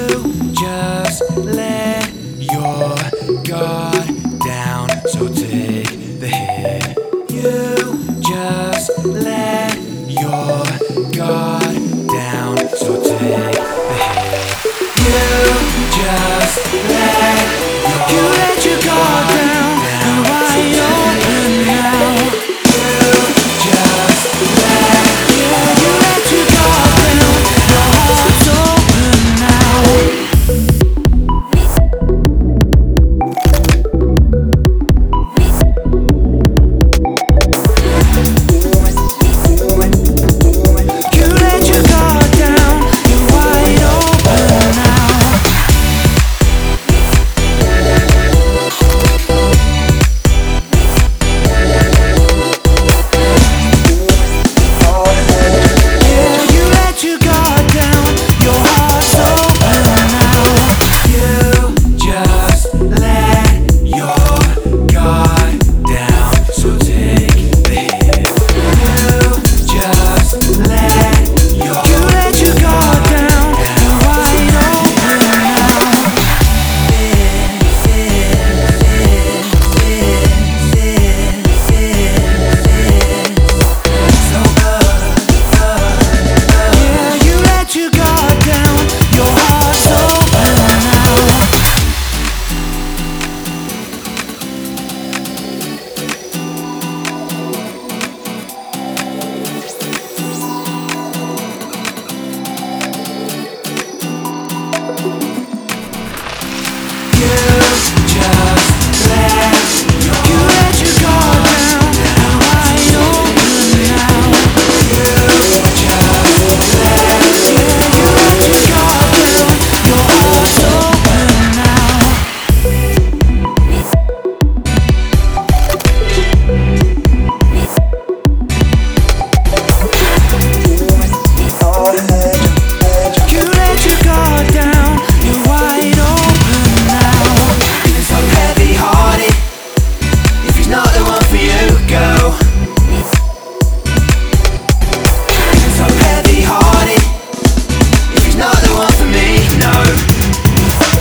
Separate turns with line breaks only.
You just let your guard down, so take the hit. You just let your guard down, so take the hit. You just let your guard down. You're wide open now. You just let your guard down. Your heart's open now. You let your guard down. You're wide open now. Yeah, you let your guard down. Your heart's open now. You just let your guard down, so take the hit. You just let your guard down. You're wide open now. So yeah, you let your guard down. Your heart's open now. You just let your guard down. You're wide open now. You just let your guard down. Your heart's open now. You let your guard down. You're wide open now. Feeling so heavy-hearted. If he's not the one for you, go. Feeling so heavy-hearted. If he's not the one for me, no.